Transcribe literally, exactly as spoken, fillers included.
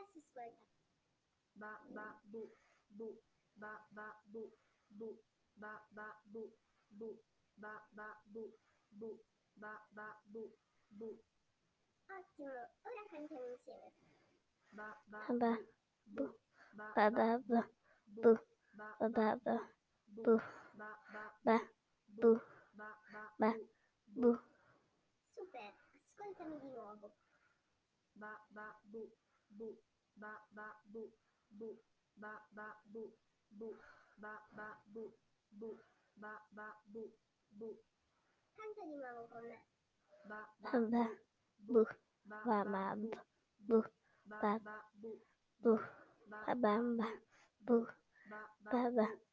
ba ba bu bu ba ba bu bu ba ba bu bu ba ba bu bu ba ba bu bu. Ottimo, ora cantiamo insieme. Ba ba ba bu ba ba ba ba bu bu ba ba ba ba bu bu ba ba ba bu bu ba ba ba bu bu. Super, ascoltami di nuovo. Ba ba bu bu ba ba bu bu ba ba bu bu ba ba bu bu ba ba bu bu. Canta di nuovo con me. Ba ba ba bu bu ba ba ba ba bu bu ba ba ba bu bu ba ba ba ba bu bu bu ba ba ba ba bu